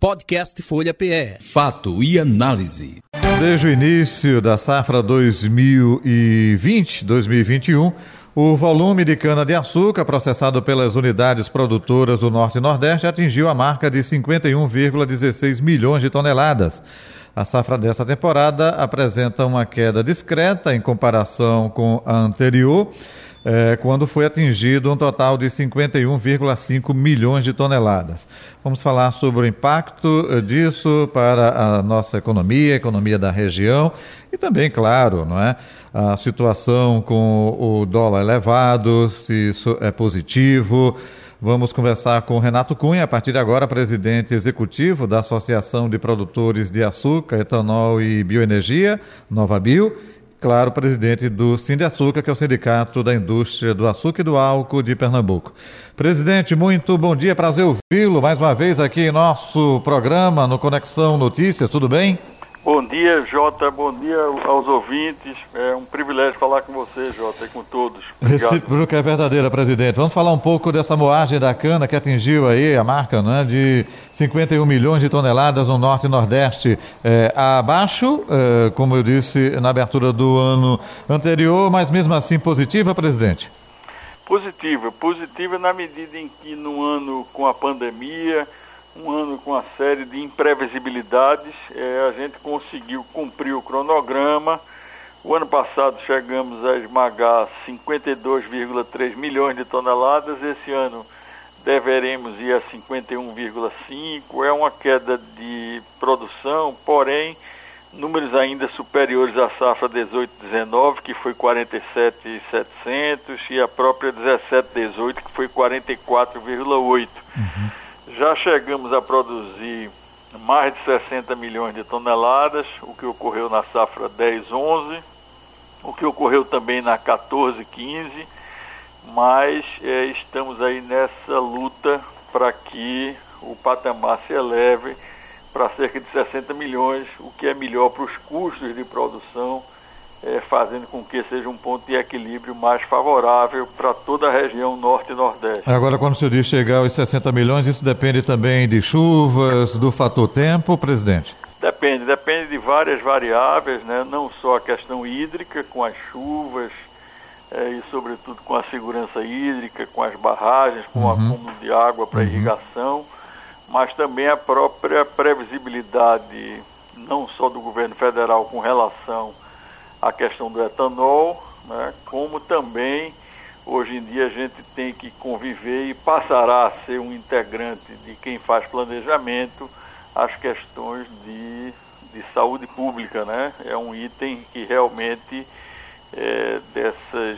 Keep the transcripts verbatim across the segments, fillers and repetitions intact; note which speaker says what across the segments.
Speaker 1: Podcast Folha P E.
Speaker 2: Fato e análise.
Speaker 3: Desde o início da safra dois mil e vinte, dois mil e vinte e um, o volume de cana-de-açúcar processado pelas unidades produtoras do Norte e Nordeste atingiu a marca de cinquenta e um vírgula dezesseis milhões de toneladas. A safra dessa temporada apresenta uma queda discreta em comparação com a anterior, É, quando foi atingido um total de cinquenta e um vírgula cinco milhões de toneladas. Vamos falar sobre o impacto disso para a nossa economia, a economia da região e também, claro, não é, a situação com o dólar elevado, se isso é positivo. Vamos conversar com o Renato Cunha, a partir de agora, presidente executivo da Associação de Produtores de Açúcar, Etanol e Bioenergia, NovaBio. Claro, presidente do Sindiaçucar, que é o Sindicato da Indústria do Açúcar e do Álcool de Pernambuco. Presidente, muito bom dia, prazer ouvi-lo mais uma vez aqui em nosso programa, no Conexão Notícias, tudo bem?
Speaker 4: Bom dia, Jota, bom dia aos ouvintes, é um privilégio falar com você, Jota, e com todos. Obrigado.
Speaker 3: Recíproca é verdadeira, presidente. Vamos falar um pouco dessa moagem da cana que atingiu aí a marca, né, de cinquenta e um milhões de toneladas no Norte e Nordeste, é, abaixo, é, como eu disse na abertura do ano anterior, mas mesmo assim positiva, presidente?
Speaker 4: Positiva, positiva na medida em que no ano com a pandemia, um ano com uma série de imprevisibilidades, é, a gente conseguiu cumprir o cronograma. O ano passado chegamos a esmagar cinquenta e dois vírgula três milhões de toneladas, esse ano deveremos ir a cinquenta e um vírgula cinco, é uma queda de produção, porém, números ainda superiores à safra dezoito dezenove, que foi quarenta e sete mil e setecentos, e a própria dezessete dezoito, que foi quarenta e quatro vírgula oito. Uhum. Já chegamos a produzir mais de sessenta milhões de toneladas, o que ocorreu na safra dez onze, o que ocorreu também na quatorze quinze, mas é, estamos aí nessa luta para que o patamar se eleve para cerca de sessenta milhões, o que é melhor para os custos de produção, é, fazendo com que seja um ponto de equilíbrio mais favorável para toda a região Norte e Nordeste.
Speaker 3: Agora, quando o senhor diz chegar aos sessenta milhões, isso depende também de chuvas, do fator tempo, presidente?
Speaker 4: Depende, depende de várias variáveis, né? Não só a questão hídrica, com as chuvas, é, e sobretudo com a segurança hídrica, com as barragens, com uhum. o acúmulo de água para uhum. irrigação, mas também a própria previsibilidade, não só do governo federal com relação à questão do etanol, né, como também, hoje em dia, a gente tem que conviver e passará a ser um integrante de quem faz planejamento as questões de, de saúde pública, né? É um item que realmente é, dessas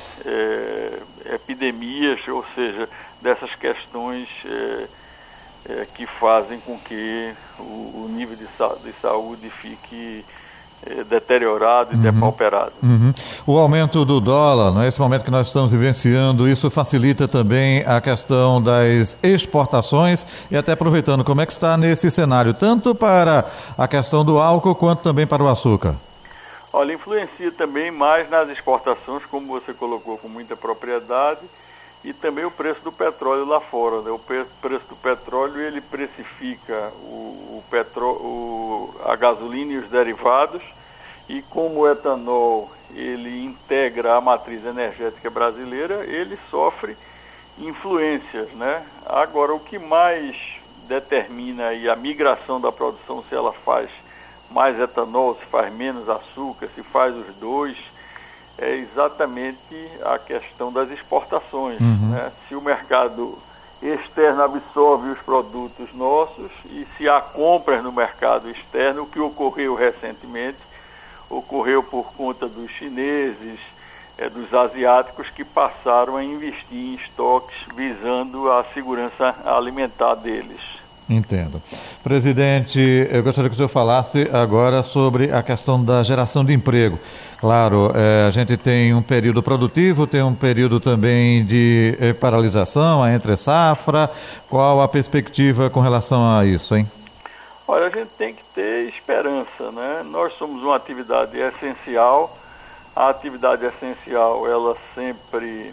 Speaker 4: é, epidemias, ou seja, dessas questões é, é, que fazem com que o, o nível de, sa- de saúde fique é, deteriorado e uhum. depauperado.
Speaker 3: Uhum. O aumento do dólar, nesse momento que nós estamos vivenciando, isso facilita também a questão das exportações e até aproveitando, como é que está nesse cenário, tanto para a questão do álcool quanto também para o açúcar?
Speaker 4: Olha, influencia também mais nas exportações, como você colocou com muita propriedade, e também o preço do petróleo lá fora, né? O preço do petróleo, ele precifica o, o petro, o, a gasolina e os derivados, e como o etanol ele integra a matriz energética brasileira, ele sofre influências, né? Agora, o que mais determina aí a migração da produção, se ela faz mais etanol, se faz menos açúcar, se faz os dois, é exatamente a questão das exportações. Uhum. Né? Se o mercado externo absorve os produtos nossos e se há compras no mercado externo, o que ocorreu recentemente, ocorreu por conta dos chineses, é, dos asiáticos que passaram a investir em estoques visando a segurança alimentar deles.
Speaker 3: Entendo. Presidente, eu gostaria que o senhor falasse agora sobre a questão da geração de emprego. Claro, é, a gente tem um período produtivo, tem um período também de é, paralisação, a entre safra. Qual a perspectiva com relação a isso, hein?
Speaker 4: Olha, a gente tem que ter esperança, né? Nós somos uma atividade essencial. A atividade essencial, ela sempre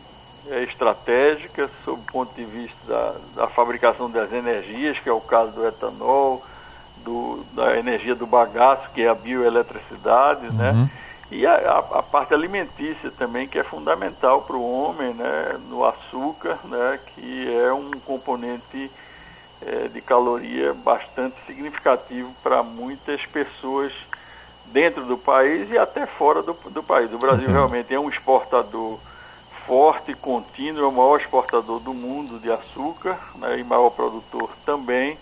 Speaker 4: é estratégica, sob o ponto de vista da, da fabricação das energias, que é o caso do etanol, do, da energia do bagaço, que é a bioeletricidade, uhum. né? E a, a, a parte alimentícia também, que é fundamental para o homem, né? No açúcar, né? Que é um componente é, de caloria bastante significativo para muitas pessoas dentro do país e até fora do, do país. O Brasil uhum. realmente é um exportador forte, contínuo, é o maior exportador do mundo de açúcar, né? E maior produtor também.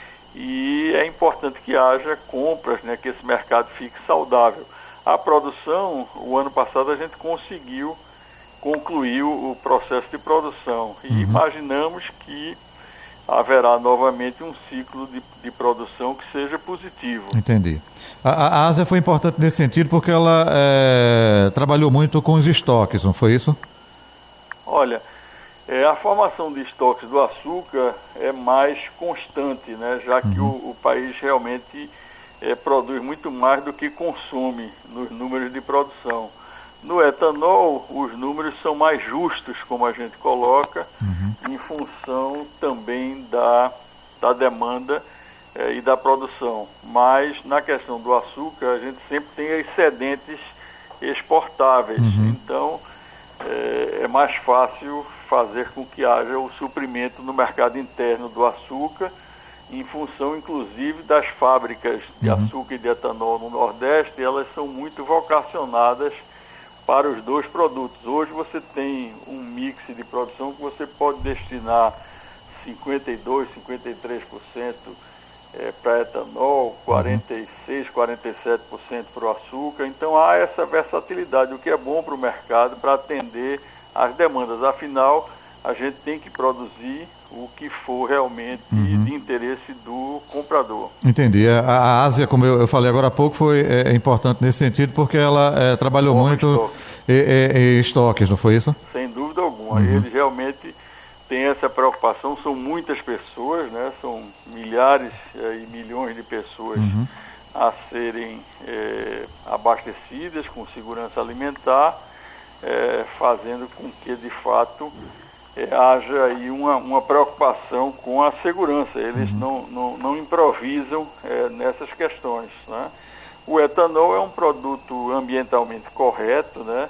Speaker 4: E é importante que haja compras, né? Que esse mercado fique saudável. A produção, o ano passado a gente conseguiu concluir o processo de produção e uhum. imaginamos que haverá novamente um ciclo de, de produção que seja positivo.
Speaker 3: Entendi. A, a Ásia foi importante nesse sentido porque ela é, trabalhou muito com os estoques, não foi isso?
Speaker 4: Olha, é, a formação de estoques do açúcar é mais constante, né? Já que uhum. o, o país realmente É, produz muito mais do que consome nos números de produção. No etanol, os números são mais justos, como a gente coloca, uhum. em função também da, da demanda é, e da produção. Mas na questão do açúcar, a gente sempre tem excedentes exportáveis. Uhum. Então, é, é mais fácil fazer com que haja o suprimento no mercado interno do açúcar, em função, inclusive, das fábricas de uhum. açúcar e de etanol no Nordeste, elas são muito vocacionadas para os dois produtos. Hoje você tem um mix de produção que você pode destinar cinquenta e dois por cento, cinquenta e três por cento é, para etanol, quarenta e seis por cento, quarenta e sete por cento para o açúcar. Então há essa versatilidade, o que é bom para o mercado, para atender às demandas. Afinal, a gente tem que produzir o que for realmente uhum. de interesse do comprador.
Speaker 3: Entendi. A, a Ásia, como eu, eu falei agora há pouco, foi é, importante nesse sentido porque ela é, trabalhou Como muito estoques. Em, em, em estoques, não foi isso?
Speaker 4: Sem dúvida alguma. Uhum. Eles realmente têm essa preocupação, são muitas pessoas, né? São milhares é, e milhões de pessoas uhum. a serem é, abastecidas com segurança alimentar, é, fazendo com que, de fato, É, haja aí uma, uma preocupação com a segurança. Eles uhum. não, não, não improvisam é, nessas questões, né? O etanol é um produto ambientalmente correto, né?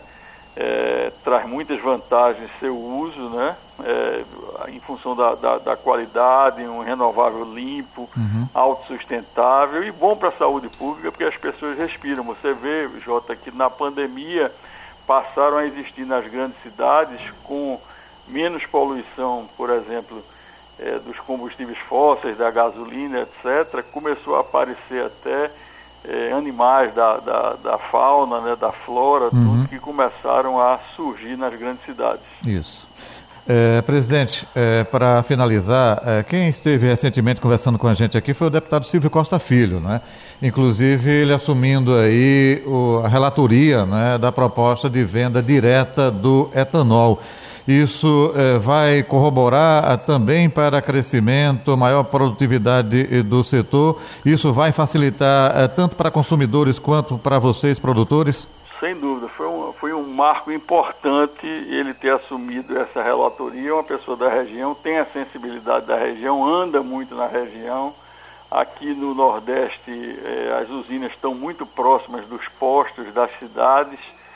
Speaker 4: É, traz muitas vantagens seu uso, né? É, em função da, da, da qualidade, um renovável limpo, uhum. autossustentável e bom para a saúde pública, porque as pessoas respiram. Você vê, Jota, que na pandemia passaram a existir nas grandes cidades com menos poluição, por exemplo, é, dos combustíveis fósseis, da gasolina, etcétera. Começou a aparecer até é, animais da, da, da fauna, né, da flora, uhum. tudo que começaram a surgir nas grandes cidades.
Speaker 3: Isso. É, presidente, é, para finalizar, é, quem esteve recentemente conversando com a gente aqui foi o deputado Silvio Costa Filho, né? Inclusive ele assumindo aí o, a relatoria, né, da proposta de venda direta do etanol. Isso eh, vai corroborar ah, também para crescimento, maior produtividade eh, do setor. Isso vai facilitar eh, tanto para consumidores quanto para vocês, produtores?
Speaker 4: Sem dúvida. Foi um, foi um marco importante ele ter assumido essa relatoria. Uma pessoa da região, tem a sensibilidade da região, anda muito na região. Aqui no Nordeste, eh, as usinas estão muito próximas dos postos das cidades,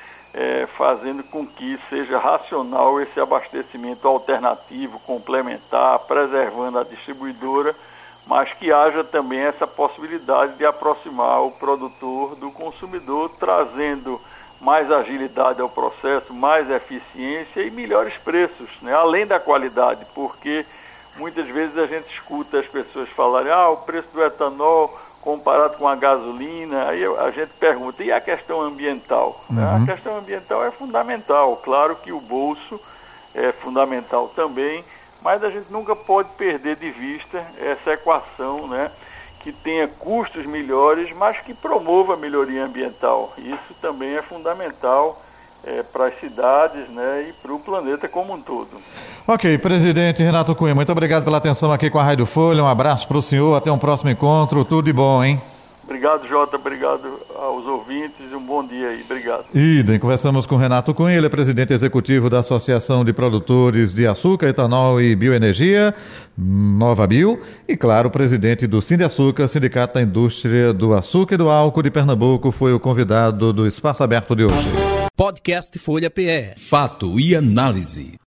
Speaker 4: É, fazendo com que seja racional esse abastecimento alternativo, complementar, preservando a distribuidora, mas que haja também essa possibilidade de aproximar o produtor do consumidor, trazendo mais agilidade ao processo, mais eficiência e melhores preços, né? Além da qualidade, porque muitas vezes a gente escuta as pessoas falarem, ah, o preço do etanol comparado com a gasolina, aí a gente pergunta, e a questão ambiental? Uhum. A questão ambiental é fundamental, claro que o bolso é fundamental também, mas a gente nunca pode perder de vista essa equação, né, que tenha custos melhores, mas que promova a melhoria ambiental. Isso também é fundamental é, para as cidades, né, e para o planeta como um todo.
Speaker 3: Ok, presidente Renato Cunha, muito obrigado pela atenção aqui com a Rádio Folha, um abraço para o senhor, até um próximo encontro, tudo de bom, hein?
Speaker 4: Obrigado. Obrigado, Jota, obrigado aos ouvintes, um bom dia aí, obrigado.
Speaker 3: Idem, conversamos com Renato Cunha, ele é presidente executivo da Associação de Produtores de Açúcar, Etanol e Bioenergia, Nova Bio, e claro, presidente do Sindiaçúcar, Sindicato da Indústria do Açúcar e do Álcool de Pernambuco, foi o convidado do Espaço Aberto de hoje.
Speaker 2: Podcast Folha P E. Fato e análise.